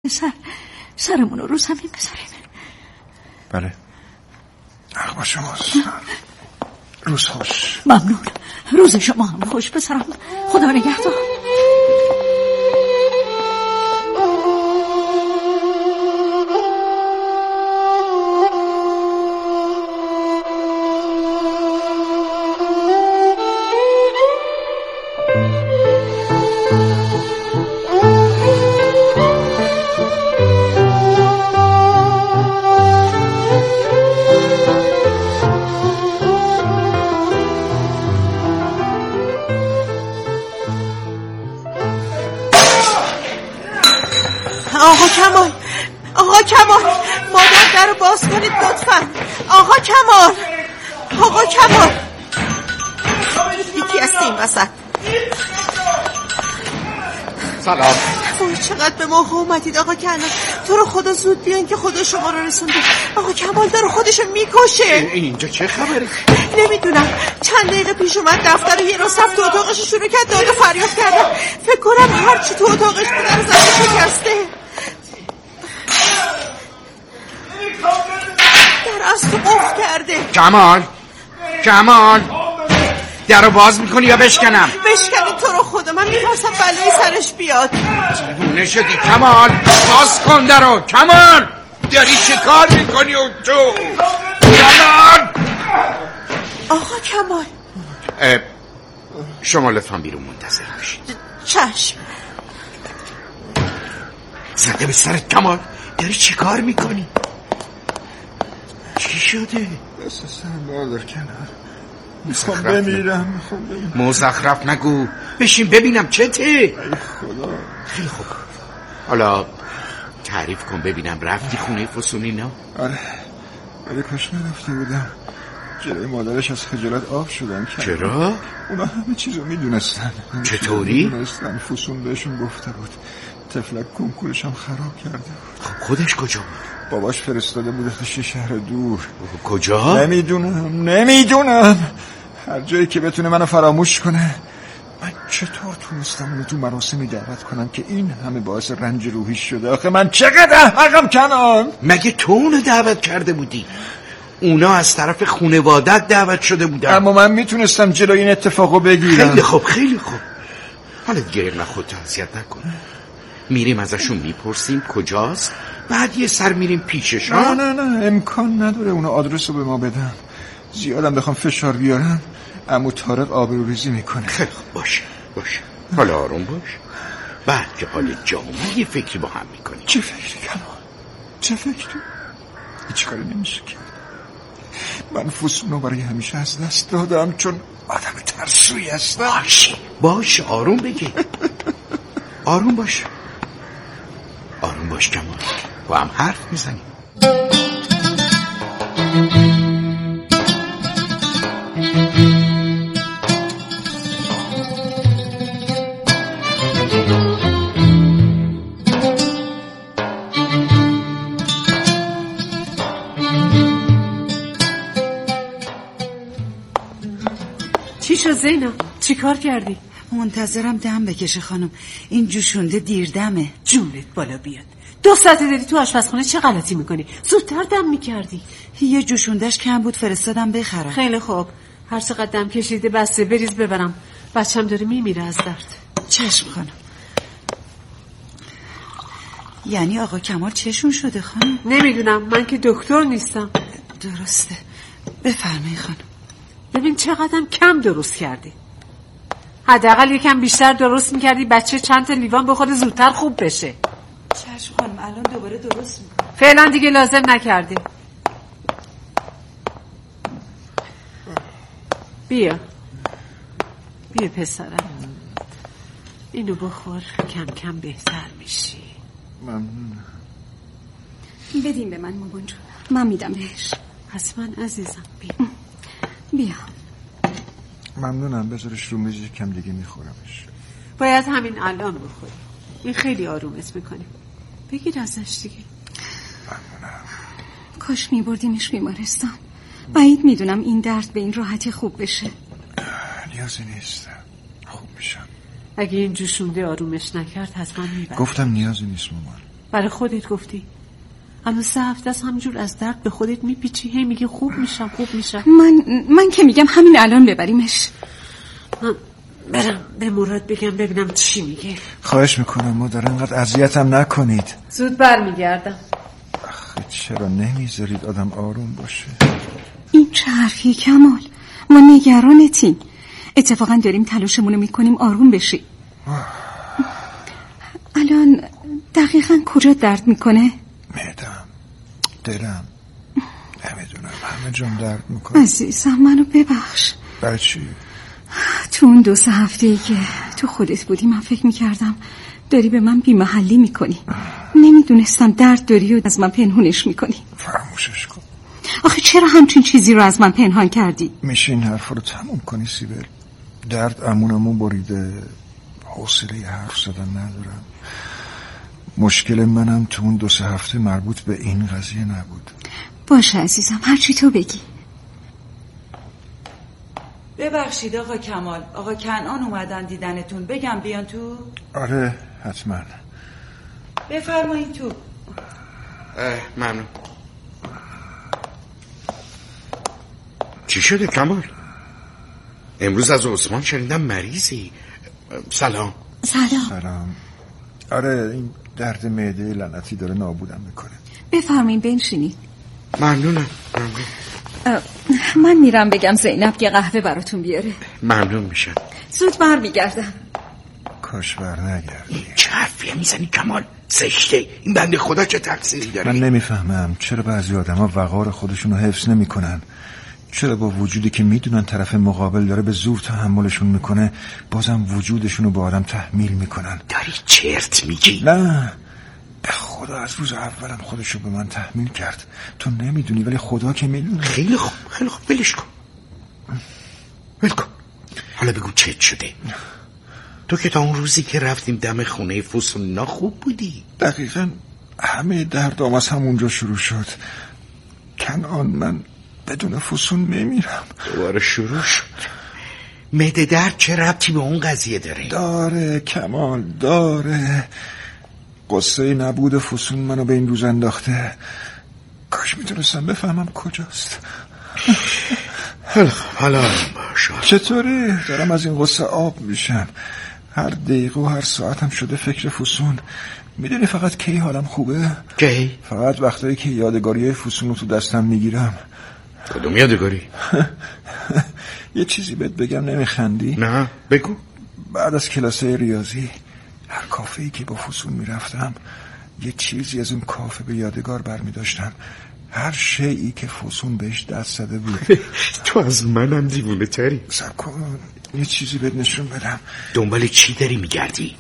سرمون رو زمین بذاریم. بله حق با شماست. روز خوش. ممنون. روز شما هم خوش پسرم. خدا نگهدار. آقا کمال مادر در رو باز کنید لطفا. آقا کمال یکی هست این وسط. سلام. وای چقدر به موقع اومدید آقا کمال. تو رو خدا زود بیان که خدا شما رو رسونده. آقا کمال داره خودشو میکشه. اینجا چه خبره؟ نمیدونم چند دقیقه پیش اومد دفتر یه راست رفت تو اتاقش شروع کرد داد و فریاد کردن. فکر کنم هرچی تو اتاقش بود رو زده شکسته. در از تو قفل کرده. کمال درو باز میکنی یا بشکنم؟ بشکنی تو رو خدا. من میترسم بلایی سرش بیاد. دیوونه شدی کمال. باز کن درو. کمال داری چه کار میکنی تو؟ کمال. آقا کمال شما لطفا بیرون منتظر باشید. چشم. زده به سرت کمال. داری چه کار میکنی؟ چی شده؟ دست سرم باردار کنار. میخوام بمیرم. مزخرف نگو. بشین ببینم چته. ای خدا. خیلی خوب. حالا تعریف کن ببینم. رفتی خونه فسونی نه؟ آره ولی کاش نرفته بودم. جلوی مادرش از خجالت آب شدم. چرا؟ اونا همه چیزو میدونستن. چطوری؟ میدونستن. فسون بهشون گفته بود. تفلک کنکورش هم خراب کرده بود. خب خودش کجا بود؟ باباش فرستاده بودتش یه شهر دور. کجا؟ نمیدونم. هر جایی که بتونه منو فراموش کنه. من چطور تونستم اونو تو مراسمی دعوت کنم که این همه باعث رنج روحی شده؟ آخه من چقدر احمقم کنان. مگه تو اونو دعوت کرده بودی؟ اونا از طرف خانواده‌ات دعوت شده بودن. اما من میتونستم جلوی این اتفاقو بگیرم. خیلی خوب. حالا دیگه خودت اذیت نکن. میریم ازشون میپرسیم کجاست. بعد یه سر میریم پیشش. نه امکان نداره اونو آدرسو به ما بدن. زیادم بخوام فشار بیارم عمو طارق آبروریزی میکنه. خیلی خوب باشه. حالا آروم باش. بعد که حال جامعه یه فکری با هم میکنیم. چه فکری کمان؟ چه فکری؟ هیچ کاری نمیشه کرد. من فسونو برای همیشه از دست دادم چون آدم ترسویی هستم. باشه آروم بگی. آروم باش کمان. با هم حرف میزنیم. چی شد زینب؟ چی کار کردی؟ منتظرم دم بکشه خانم. این جوشونده دیردمه. جونت بالا بیاد. 2 ساعته داری تو آشپزخونه چه غلطی میکنی؟ زودتر دم میکردی. یه جوشوندهش کم بود فرستادم بخرم. خیلی خوب. هر چقدر دم کشیده بسته بریز ببرم. بچم داره میمیره از درد. چشم خانم. یعنی آقا کمال چشون شده خانم؟ نمیدونم من که دکتر نیستم. درسته. بفرمایید خانم. ببین چقدرم کم درست کردی. حداقل یکم بیشتر درست میکردی بچه چند تا لیوان بخوره زودتر خوب بشه. چشم خانم الان دوباره درست میکنم. فعلا دیگه لازم نکردی. بیا پسرم. اینو بخور کم کم بهتر میشی. ممنونم. بدین به من مامان جون. من میدم بهش. حتما عزیزم بیا. ممنونم. بذارش رو میز کم دیگه میخورمش. باید همین الان بخوری. این خیلی آرومت میکنه. بگیر ازش دیگه. ممنونم. کاش میبردیمش بیمارستان. بعید میدونم این درد به این راحتی خوب بشه. نیازی نیست. خوب میشم. اگه این جوشونده آرومش نکرد حتما میبرد. گفتم نیازی نیست مامان. برای خودت گفتی. الان 3 هفته است همینجور از درد به خودت میپیچی، هی میگی خوب میشم. من که میگم همین الان ببریمش. برم به مراد بگم ببینم چی میگه. خواهش میکنم مادر انقدر اذیتم نکنید. زود برمیگردم. آخه چرا نمیذارید آدم آروم باشه؟ این چه حرفیه کمال؟ ما نگرانتیم. اتفاقا داریم تلاشمونو میکنیم آروم بشی. الان دقیقا کجا درد میکنه؟ معدم، دلم، نمیدونم، همه جام درد میکنه. عزیزم منو ببخش. برای چی؟ تو اون 2-3 هفته‌ای که تو خودت بودی من فکر میکردم داری به من بی‌محلی میکنی. نمیدونستم درد داری و از من پنهونش میکنی. فراموشش کن. آخه چرا همچین چیزی رو از من پنهان کردی؟ میشه این حرف رو تموم کنی سیبل؟ درد امونمو بریده، حوصله حرف زدن ندارم. مشکل منم تو اون 2-3 هفته مربوط به این قضیه نبود. باشه عزیزم هرچی تو بگی. ببخشید آقا کمال، آقا کنعان اومدن دیدنتون، بگم بیان تو؟ آره حتما. بفرمایید تو. ممنون. چی شده کمال؟ امروز از عثمان شنیدم مریضی. سلام. آره این درد معده لعنتی داره نابودم میکنه. بفرمایید بنشینید. ممنونم. من میرم بگم زینب یه قهوه براتون بیاره. ممنون میشم. زود برمیگردم. کاش برنگردی. چه حرفیه میزنی کمال؟ زشته. این بنده خدا چه تقصیری داره؟ من نمیفهمم چرا بعضی آدما وقار خودشونو حفظ نمیکنن. چرا با وجودی که میدونن طرف مقابل داره به زور تحملشون میکنه بازم وجودشونو به آدم تحمیل میکنن. داری چرت میگی؟ نه به خدا از روز اولم خودشو به من تحمیل کرد. تو نمیدونی ولی خدا که میدونه. خیلی خوب ولش کن. حالا بگو چه شده؟ تو که تا اون روزی که رفتیم دم خونه فسونینا خوب بودی. دقیقاً همه دردام از همونجا شروع شد. کنعان من بدون فسون میمیرم. دوباره شروع شد. معده درد چه ربطی به اون قضیه داره؟ داره کمال داره. قصه نبود فسون منو به این روز انداخته. کاش میتونستم بفهمم کجاست. حالا باشه. چطوری؟ دارم از این قصه آب میشم. هر دقیقه و هر ساعتم شده فکر فسون. میدونی فقط کی حالم خوبه؟ کی؟ فقط وقتایی که یادگاری فسون رو تو دستم میگیرم. کدوم یادگاری؟ یه چیزی بهت بگم نمیخندی؟ نه بگو. بعد از کلاسه ریاضی هر کافه‌ای که با فسون میرفتم یه چیزی از اون کافه به یادگار برمیداشتم. هر شیئی که فسون بهش دست زده بود. تو از منم دیوونه تری. صبر کن یه چیزی بهت نشون بدم. دنبال چی داری میگردی؟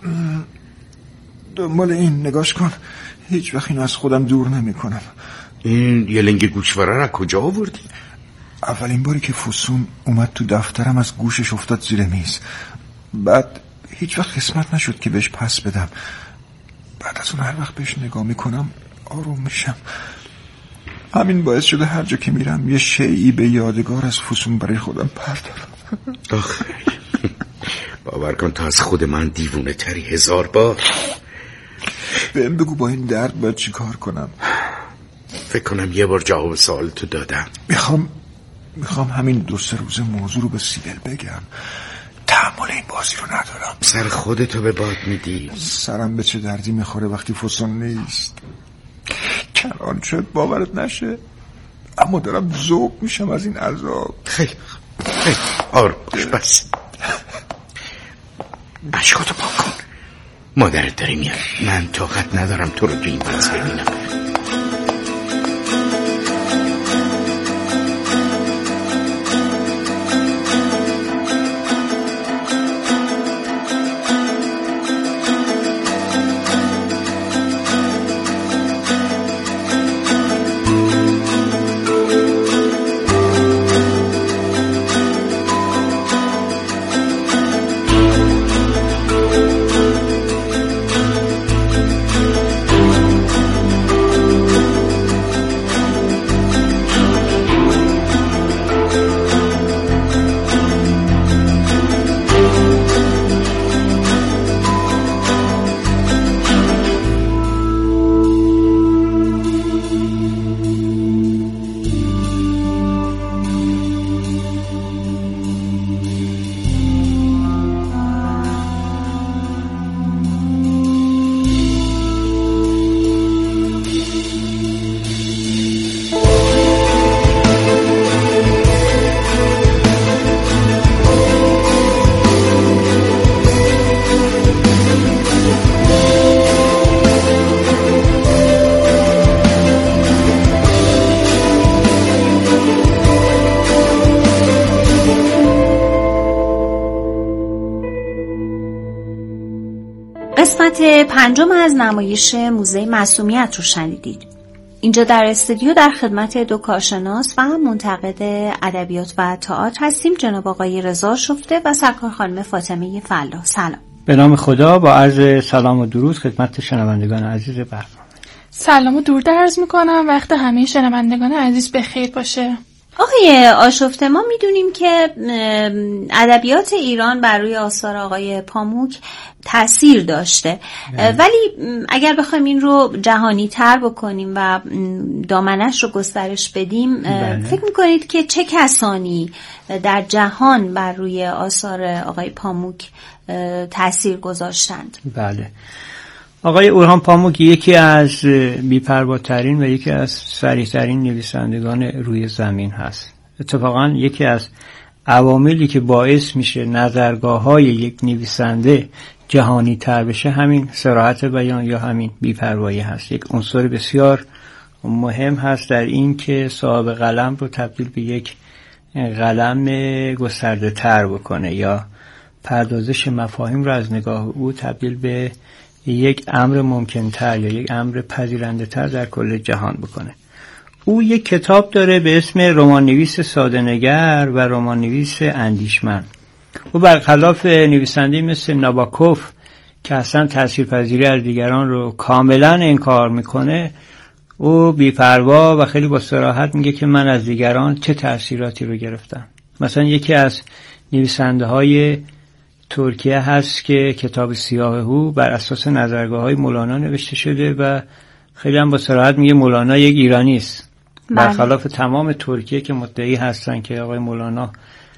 دنبال این. نگاش کن. هیچ وقت اینو از خودم دور نمی کنم. این یه لنگ گوشواره را کجا آوردی؟ اولین باری که فسون اومد تو دفترم از گوشش افتاد زیر میز. بعد هیچ وقت قسمت نشد که بهش پس بدم. بعد از اون هر وقت بهش نگاه میکنم آروم میشم. همین باعث شده هر جا که میرم یه شیئی به یادگار از فسون برای خودم پردارم. آخه باور کن تا از خود من دیوونه تری 1000 بار. بهم بگو با این درد باید چی کار کنم؟ فکر کنم یه بار جواب سوال تو دادم. میخوام همین 2-3 روز موضوع رو به سیبل بگم. تحمل این بازی رو ندارم. سر خودتو به باد میدی. سرم به چه دردی میخوره وقتی فسون نیست. کنعان شد باورت نشه اما دارم ذوق میشم از این عذاب. خیلی آروم باش. بس اشکاتو پاک کن. مادرت داری میاد. من طاقت ندارم تو رو تو این وضع ببینم. قسمت 5 از نمایش موزه معصومیت رو شنیدید. اینجا در استودیو در خدمت 2 کارشناس و منتقد ادبیات و تئاتر هستیم، جناب آقای رضا شفته و سرکار خانم فاطمه فلاح. سلام. به نام خدا، با عرض سلام و درود خدمت شنوندگان عزیز برنامه. سلام و درود عرض میکنم، وقت همه شنوندگان عزیز بخیر باشه. آقای آشفته، ما میدونیم که ادبیات ایران بر روی آثار آقای پاموک تأثیر داشته، ولی اگر بخوایم این رو جهانی تر بکنیم و دامنش رو گسترش بدیم، فکر میکنید که چه کسانی در جهان بر روی آثار آقای پاموک تأثیر گذاشتند؟ بله، آقای اورهان پاموک یکی از بی‌پرواترین و یکی از صریح‌ترین نویسندگان روی زمین هست. اتفاقا یکی از عواملی که باعث میشه نظرگاه‌های یک نویسنده جهانی تر بشه همین صراحت بیان یا همین بی‌پروایی هست. یک عنصر بسیار مهم هست در این که صاحب قلم رو تبدیل به یک قلم گسترده تر بکنه یا پردازش مفاهیم رو از نگاه او تبدیل به یک امر ممکن‌تر یا یک امر پذیرنده‌تر در کل جهان بکنه. او یک کتاب داره به اسم رمان‌نویس ساده‌نگر و رمان‌نویس اندیشمند. او برخلاف نویسنده مثل ناباکوف که اصلا تاثیرپذیری از دیگران رو کاملا انکار میکنه، او بی‌پروا و خیلی با صراحت میگه که من از دیگران چه تأثیراتی رو گرفتم. مثلا یکی از نویسنده‌های ترکیه هست که کتاب سیاه هو بر اساس نظرگاه‌های مولانا نوشته شده و خیلی هم با صراحت میگه مولانا یک ایرانی است، برخلاف تمام ترکیه که مدعی هستن که آقای مولانا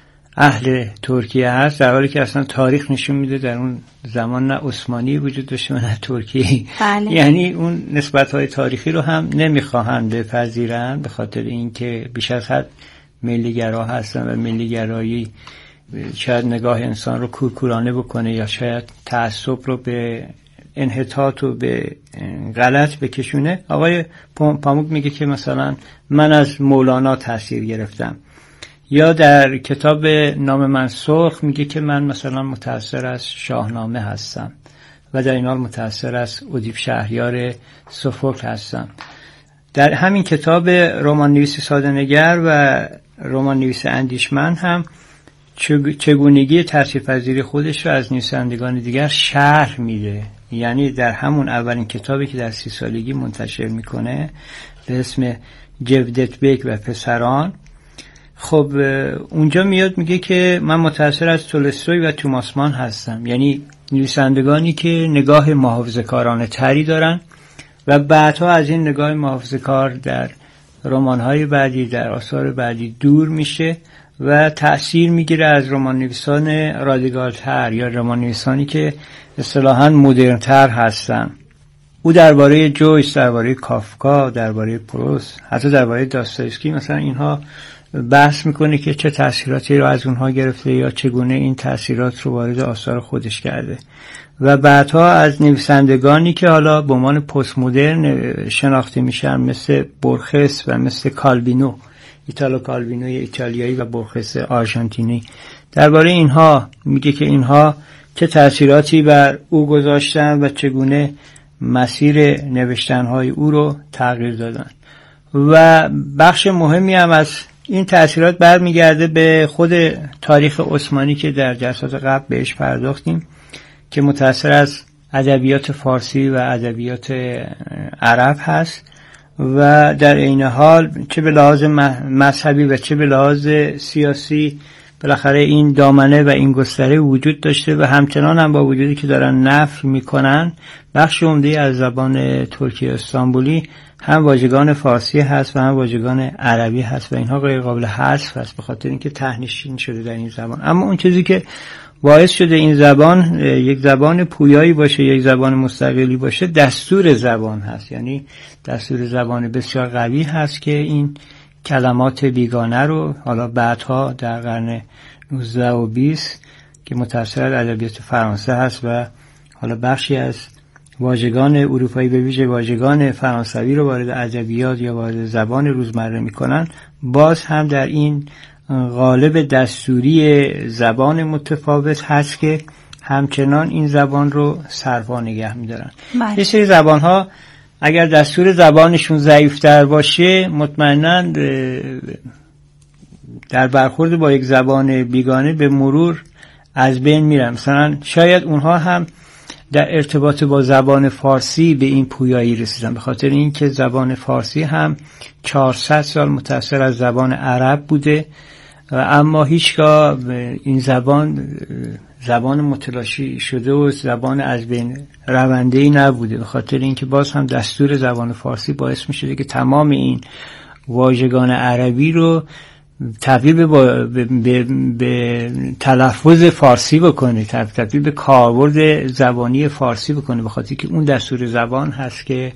اهل ترکیه هست، در حالی که اصلا تاریخ نشون میده در اون زمان نه عثمانی وجود داشته و نه ترکیه. یعنی اون نسبت‌های تاریخی رو هم نمیخواهند بپذیرن به خاطر اینکه بیش از حد ملی‌گرا هستن و ملی‌گرایی شاید نگاه انسان رو کورکورانه بکنه یا شاید تعصب رو به انحطاط و به غلط بکشونه. آقای پاموک میگه که مثلا من از مولانا تاثیر گرفتم، یا در کتاب نام من سرخ میگه که من مثلا متأثر از شاهنامه هستم و در این حال متأثر از ادیب شهریار سفوک هستم. در همین کتاب رمان‌نویس ساده‌نگر و رمان‌نویس اندیشمند هم چگونگی تاثیرپذیری خودش رو از نویسندگان دیگر شرح میده. یعنی در همون اولین کتابی که در 30 سالگی منتشر میکنه به اسم جودتبک و پسران، خب اونجا میاد میگه که من متأثر از تولستوی و توماس مان هستم، یعنی نویسندگانی که نگاه محافظه‌کارانه تری دارن و بعدها از این نگاه محافظه‌کار در رمان‌های بعدی در آثار بعدی دور میشه و تأثیر میگیره از رمان‌نویسان رادیکال‌تر یا رمان‌نویسانی که اصطلاحاً مدرن‌تر هستن. او درباره جویس، درباره کافکا، درباره پروست، حتی درباره داستایوفسکی مثلا اینها بحث میکنه که چه تأثیراتی رو از اونها گرفته یا چگونه این تأثیرات رو وارد آثار خودش کرده. و بعدها از نویسندگانی که حالا به عنوان پست مدرن شناخته میشن مثل بورخس و مثل کالوینو، ایتالو کالوینو ایتالیایی و بورخس آرژانتینی، درباره اینها میگه که اینها چه تأثیراتی بر او گذاشتن و چگونه مسیر نوشتنهای او رو تغییر دادن. و بخش مهمی هم از این تأثیرات برمیگرده به خود تاریخ عثمانی که در جلسات قبل بهش پرداختیم که متأثر از ادبیات فارسی و ادبیات عرب هست و در عین حال چه به لحاظ مذهبی و چه به لحاظ سیاسی بالاخره این دامنه و این گستره وجود داشته و همچنان هم با وجودی که دارن نفی میکنن بخش عمده از زبان ترکی استانبولی هم واژگان فارسی هست و هم واژگان عربی هست و اینها غیر قابل حذف هست به خاطر اینکه ته‌نشین شده در این زبان. اما اون چیزی که باعث شده این زبان یک زبان پویایی باشه، یک زبان مستقلی باشه، دستور زبان هست. یعنی دستور زبان بسیار قوی هست که این کلمات بیگانه رو حالا بعدها در قرن 19 و 20 که متأثر از ادبیات فرانسه هست و حالا بخشی از واژگان اروپایی به ویژه واژگان فرانسوی رو وارد ادبیات یا وارد زبان روزمره میکنن، باز هم در این قالب دستوری زبان متفاوت هست که همچنان این زبان رو سرپا نگه می‌دارن. یه سری زبان‌ها اگر دستور زبانشون ضعیف‌تر باشه مطمئناً در برخورد با یک زبان بیگانه به مرور از بین میرن. مثلا شاید اونها هم در ارتباط با زبان فارسی به این پویایی رسیدن، به خاطر اینکه زبان فارسی هم 400 سال متأثر از زبان عرب بوده اما هیچگاه این زبان متلاشی شده و زبان از بین رونده‌ای نبوده، به خاطر اینکه باز هم دستور زبان فارسی باعث می‌شده که تمام این واژگان عربی رو تبدیل به تلفظ فارسی بکنه، تبدیل به کاربرد زبانی فارسی بکنه، به خاطر که اون دستور زبان هست که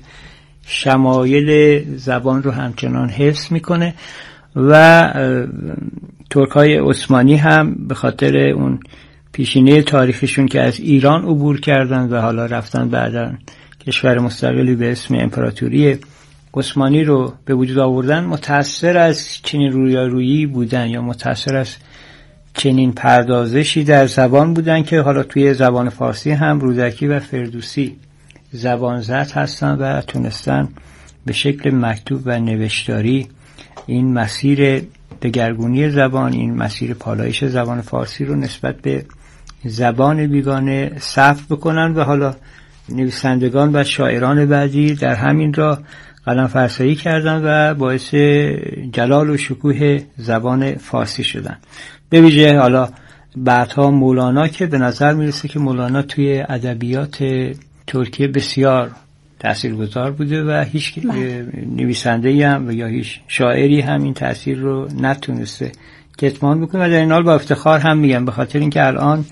شمایل زبان رو همچنان حفظ میکنه. و ترک‌های عثمانی هم به خاطر اون پیشینه تاریخشون که از ایران عبور کردن و حالا رفتن بعداً کشور مستقلی به اسم امپراتوری عثمانی رو به وجود آوردن، متأثر از چنین رویارویی بودن یا متأثر از چنین پردازشی در زبان بودن که حالا توی زبان فارسی هم رودکی و فردوسی زبان زد هستن و تونستن به شکل مکتوب و نوشتاری این مسیر دگرگونی زبان، این مسیر پالایش زبان فارسی رو نسبت به زبان بیگانه ثبت بکنن و حالا نویسندگان و شاعران بعدی در همین راه قلم فرسایی کردن و باعث جلال و شکوه زبان فارسی شدن. به ویژه حالا بعدها مولانا که به نظر میرسه که مولانا توی ادبیات ترکیه بسیار تاثیرگذار بوده و هیچ نویسنده‌ای هم یا هیچ شاعری هم این تاثیر رو نتونسته کتمان بکنه و در این حال با افتخار هم میگم، به خاطر اینکه الان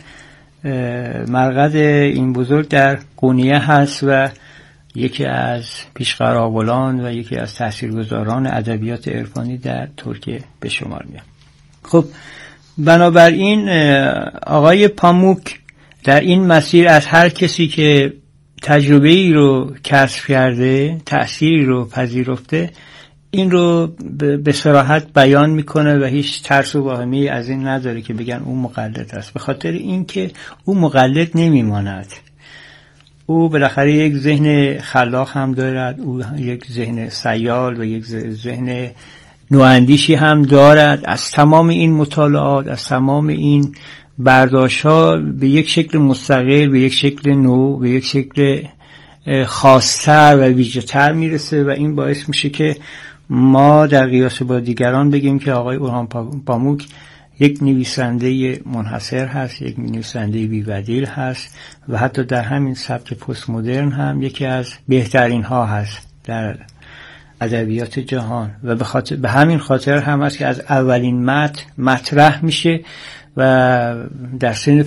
مرقد این بزرگ در قونیه هست و یکی از پیشقراولان و یکی از تاثیرگذاران ادبیات عرفانی در ترکیه به شمار میاد. خب بنابراین آقای پاموک در این مسیر از هر کسی که تجربه‌ای رو کسب کرده، تأثیری رو پذیرفته، این رو به صراحت بیان میکنه و هیچ ترس و واهمه‌ای از این نداره که بگن اون مقلد است، به خاطر اینکه اون مقلد نمیماند. او بالاخره یک ذهن خلاق هم دارد، او یک ذهن سیال و یک ذهن نواندیشی هم دارد. از تمام این مطالعات، از تمام این برداشت‌ها به یک شکل مستقل، به یک شکل نو، به یک شکل خاص‌تر و ویژه‌تر میرسه و این باعث میشه که ما در قیاس با دیگران بگیم که آقای اورهان پاموک یک نویسنده منحصر هست، یک نویسنده بی‌بدیل هست و حتی در همین سبک پست مدرن هم یکی از بهترین ها هست در ادبیات جهان و به همین خاطر هم هست که از اولین مطرح میشه و در سن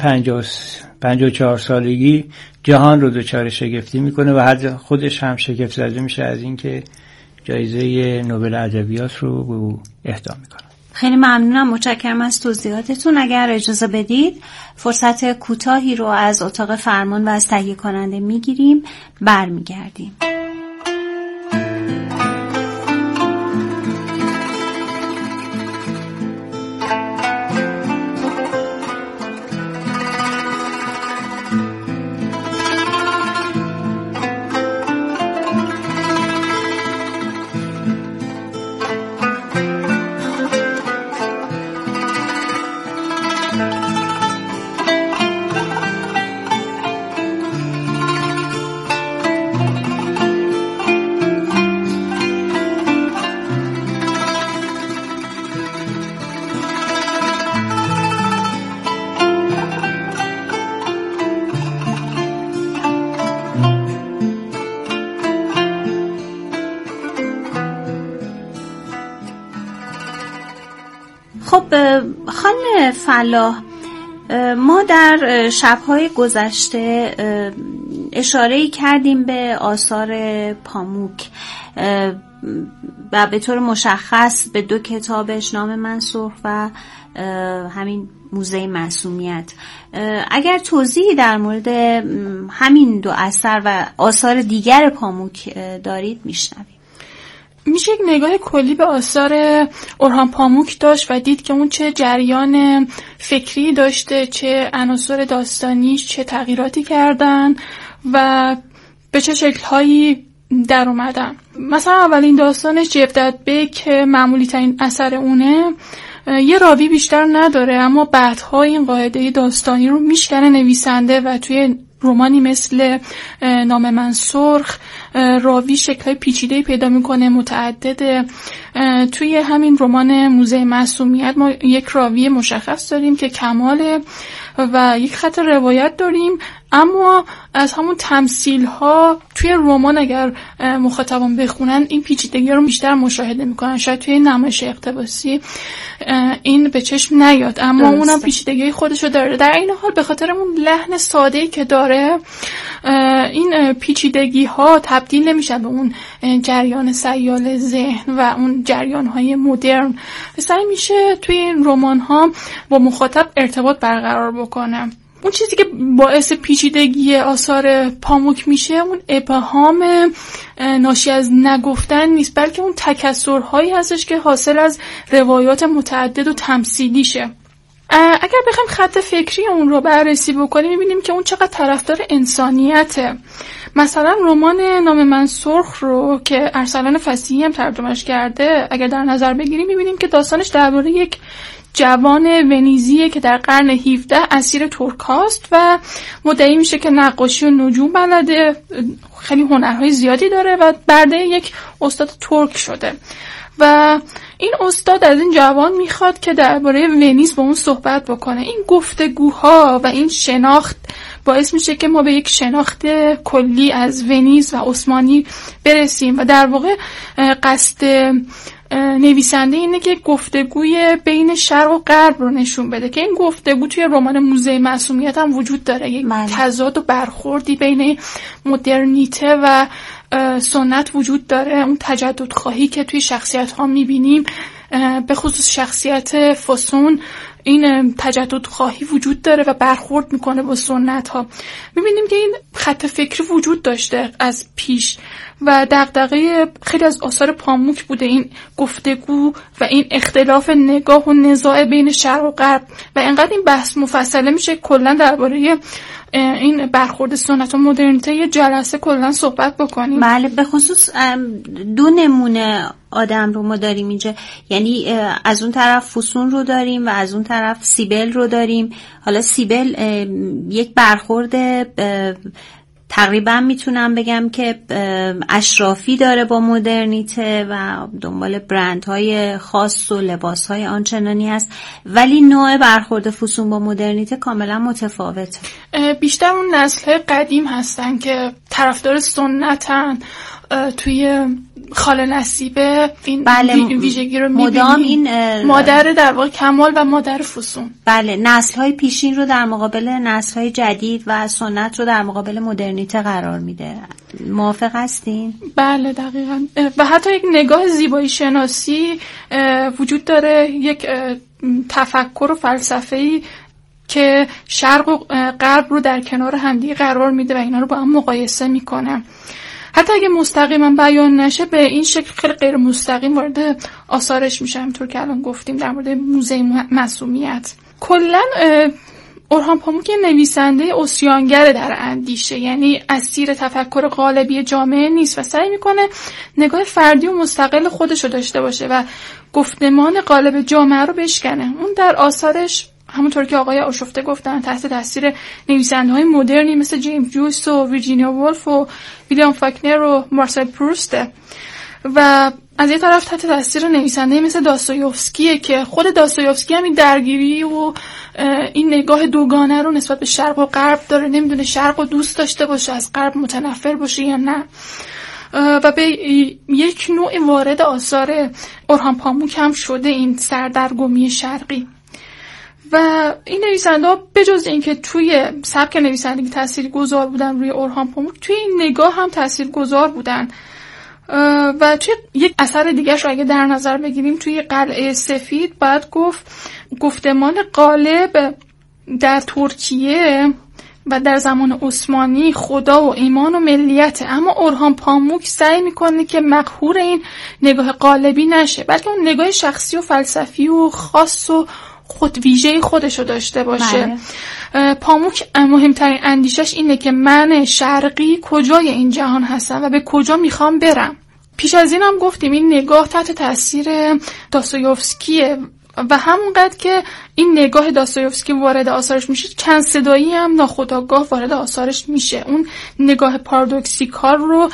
54 سالگی جهان رو دچار شگفتی میکنه و حتی خودش هم شگفت زده میشه از اینکه جایزه نوبل ادبیات رو به او اهدا میکنه. خیلی ممنونم، متشکرم از توضیحاتتون. اگر اجازه بدید فرصت کوتاهی رو از اتاق فرمان و از تهیه کننده میگیریم، برمیگردیم. خانم فلاح، ما در شب‌های گذشته اشاره‌ای کردیم به آثار پاموک و به طور مشخص به 2 کتابش، نام من سرخ و همین موزه معصومیت. اگر توضیحی در مورد همین 2 اثر و آثار دیگر پاموک دارید میشنویم. میشه یک نگاه کلی به آثار اورهان پاموک داشت و دید که اون چه جریان فکری داشته، چه عناصر داستانیش چه تغییراتی کردن و به چه شکل‌هایی در اومدن. مثلا اولین داستانش جبدت بی که معمولی ترین اثر اونه، یه راوی بیشتر نداره اما بعدها این قاعده داستانی رو میشکنه نویسنده و توی رومانی مثل نام من سرخ راوی شکل‌های پیچیده‌ای پیدا میکنه، متعدده. توی همین رمان موزه معصومیت ما یک راوی مشخص داریم که کماله و یک خط روایت داریم، اما از همون تمثیل‌ها توی رمان اگر مخاطبان بخونن این پیچیدگی رو بیشتر مشاهده میکنن. شاید توی نمایش اقتباسی این به چشم نیاد اما اونم پیچیدگی خودشو داره. در این حال به خاطر اون لحن ساده‌ای که داره این پیچیدگی ها تبدیل نمیشن به اون جریان سیال ذهن و اون جریان های مدرن. سعی میشه توی این رمان ها با مخاطب ارتباط برقرار بکنه. اون چیزی که باعث پیچیدگی آثار پاموک میشه اون ابهام ناشی از نگفتن نیست، بلکه اون تکثرهایی هستش که حاصل از روایات متعدد و تمثیلیشه. اگر بخوایم خط فکری اون رو بررسی بکنیم میبینیم که اون چقدر طرفدار انسانیته. مثلا رمان نام من سرخ رو که ارسلان فصیحی هم ترجمهش کرده اگر در نظر بگیریم میبینیم که داستانش درباره یک جوان ونیزیه که در قرن 17 اسیر ترک هاست و مدعی میشه که نقاشی و نجوم بلده، خیلی هنرهای زیادی داره و برده یک استاد ترک شده و این استاد از این جوان میخواد که درباره ونیز با اون صحبت بکنه. این گفتگوها و این شناخت باعث میشه که ما به یک شناخت کلی از ونیز و عثمانی برسیم و در واقع قصد نویسنده اینه که گفتگوی بین شرق و غرب رو نشون بده که این گفتگو توی رمان موزه معصومیت هم وجود داره، یک تضاد و برخوردی بین مدرنیته و سنت وجود داره. اون تجدد خواهی که توی شخصیت ها میبینیم به خصوص شخصیت فسون این تجدد خواهی وجود داره و برخورد میکنه با سنت ها. میبینیم که این خط فکری وجود داشته از پیش و دغدغه خیلی از آثار پاموک بوده این گفتگو و این اختلاف نگاه و نزاع بین شرق و غرب و انقدر این بحث مفصله میشه کلا درباره این برخورد سنت و مدرنیته یه جلسه کلا صحبت بکنیم. بله، به خصوص دو نمونه آدم رو ما داریم اینجا، یعنی از اون طرف فسون رو داریم و از اون طرف سیبل رو داریم. حالا سیبل یک برخورد تقریبا میتونم بگم که اشرافی داره با مدرنیته و دنبال برندهای خاص و لباسهای آنچنانی هست، ولی نوع برخورد فسون با مدرنیته کاملا متفاوته. بیشتر اون نسل‌های قدیم هستن که طرفدار سنتن، توی خاله نصیبه این ویژگی رو مدام این مادر در واقع کمال و مادر فسون. بله، نسل‌های پیشین رو در مقابل نسل‌های جدید و سنت رو در مقابل مدرنیته قرار میده. موافق هستین؟ بله دقیقاً. و حتی یک نگاه زیبایی شناسی وجود داره، یک تفکر و فلسفه‌ای که شرق و غرب رو در کنار همدیگه قرار میده و اینا رو با هم مقایسه میکنه. حتی اگه مستقیما بیان نشه به این شکل خیلی غیر مستقیم وارد آثارش میشه، همونطور که الان گفتیم در مورد موزه معصومیت. کلا اورهان پاموک نویسنده عصیانگر در اندیشه، یعنی اسیر تفکر قالبی جامعه نیست و سعی میکنه نگاه فردی و مستقل خودش رو داشته باشه و گفتمان قالب جامعه رو بشکنه. اون در آثارش همونطور که آقای آشفته گفتن تحت تاثیر نویسنده‌های مدرنی مثل جیمز جویس و ویرجینیا وولف و ویلیام فاکنر و مارسل پروسته و از یه طرف تحت تاثیر نویسنده‌ای مثل داستایوفسکیه که خود داستایوفسکی هم این درگیری و این نگاه دوگانه رو نسبت به شرق و غرب داره، نمیدونه شرق رو دوست داشته باشه از غرب متنفر باشه یا نه و به یک نوع وارد آثار اورهان پاموک هم شده این سردرگمی شرقی. و این نویسنده‌ها بجز اینکه توی سبک نویسندگی تاثیرگذار بودن روی اورهان پاموک، توی این نگاه هم تاثیرگذار بودن و توی یک اثر دیگه‌ش رو اگه در نظر بگیریم توی قلعه سفید باید گفت گفتمان غالب در ترکیه و در زمان عثمانی خدا و ایمان و ملیت. اما اورهان پاموک سعی میکنه که مقهور این نگاه قالبی نشه، بلکه اون نگاه شخصی و فلسفی و خاص و خودویژه خودشو داشته باشه. پاموک مهمترین اندیشش اینه که من شرقی کجای این جهان هستم و به کجا میخوام برم. پیش از این هم گفتیم این نگاه تحت تاثیر داستایوفسکیه و همونقدر که این نگاه داستایوفسکی وارد آثارش میشه، چند صدایی هم ناخودآگاه وارد آثارش میشه. اون نگاه پارادوکسیکال رو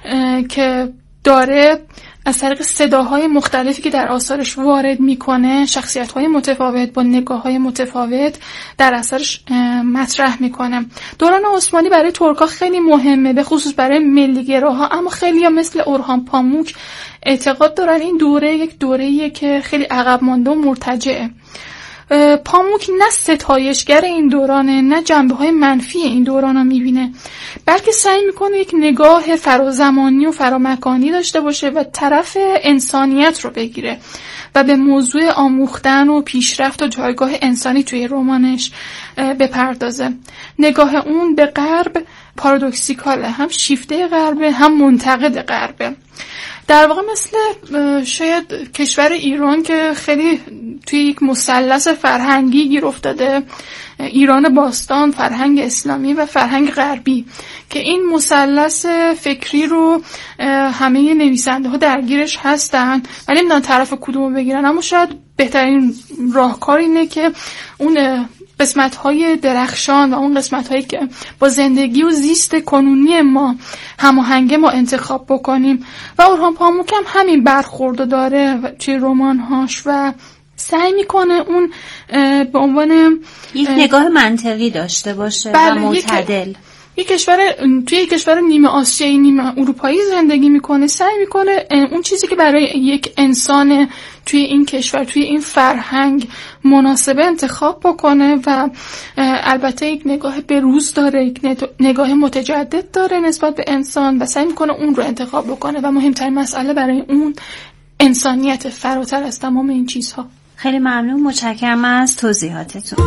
که داره از طریق صداهای مختلفی که در آثارش وارد میکنه، شخصیت‌های متفاوت با نگاه‌های متفاوت در اثرش مطرح میکنه. دوران عثمانی برای ترک‌ها خیلی مهمه، به خصوص برای ملی‌گراها، اما خیلی‌ها مثل اورهان پاموک اعتقاد دارن این دوره یک دوره‌ایه که خیلی عقب مانده و مرتجعه. پاموک نه ستایشگر این دورانه، نه جنبه‌های منفی این دوران رو میبینه، بلکه سعی میکنه یک نگاه فرازمانی و فرامکانی داشته باشه و طرف انسانیت رو بگیره و به موضوع آموختن و پیشرفت و جایگاه انسانی توی رمانش بپردازه. نگاه اون به غرب پارادوکسیکاله، هم شیفته غربه هم منتقد غربه. در واقع مثل شاید کشور ایران که خیلی توی یک مثلث فرهنگی گیر افتاده، ایران باستان، فرهنگ اسلامی و فرهنگ غربی، که این مثلث فکری رو همه نویسنده ها درگیرش هستن ولی نمیدونن طرف کدومو بگیرن. اما شاید بهترین راهکار اینه که اون قسمت‌های درخشان و اون قسمت‌هایی که با زندگی و زیست کنونی ما هماهنگه ما انتخاب بکنیم و اورهان پاموک هم همین برخوردو داره توی رمان‌هاش و سعی میکنه اون به عنوان یک نگاه منطقی داشته باشه و معتدل. توی یک کشور نیمه آسیایی نیمه اروپایی زندگی میکنه، سعی میکنه اون چیزی که برای یک انسان توی این کشور توی این فرهنگ مناسبه انتخاب بکنه و البته یک نگاه بروز داره، یک نگاه متجدد داره نسبت به انسان و سعی میکنه اون رو انتخاب بکنه و مهمترین مسئله برای اون انسانیت فراتر از تمام این چیزها. خیلی ممنون، متشکرم از توضیحاتتون.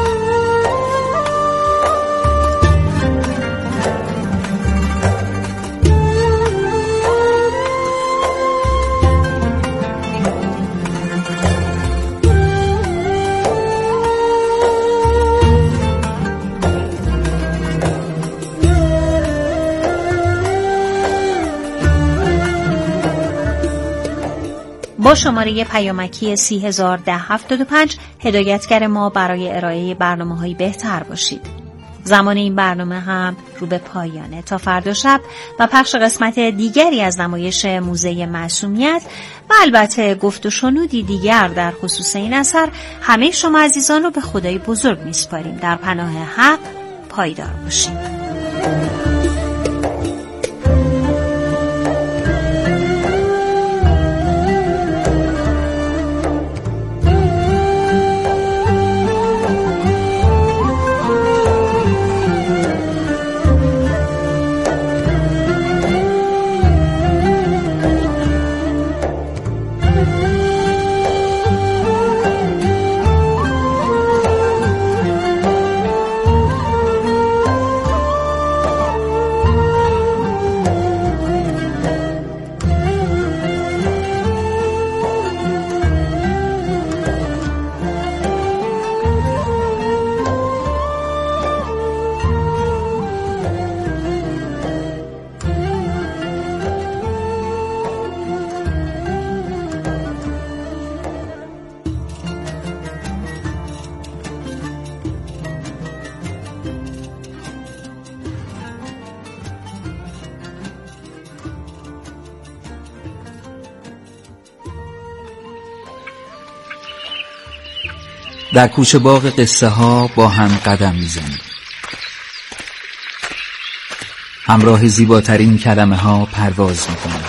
با شماره پیامکی 301075 هدایتگر ما برای ارائه برنامه‌های بهتر باشید. زمان این برنامه هم رو به پایانه. تا فردا شب و پخش قسمت دیگری از نمایش موزه معصومیت و البته گفت و شنودی دیگر در خصوص این اثر، همه شما عزیزان رو به خدای بزرگ میسپاریم. در پناه حق پایدار باشید. در کوچه باغ قصه ها با هم قدم میزنیم. همراه زیباترین کلمه ها پرواز میکنیم.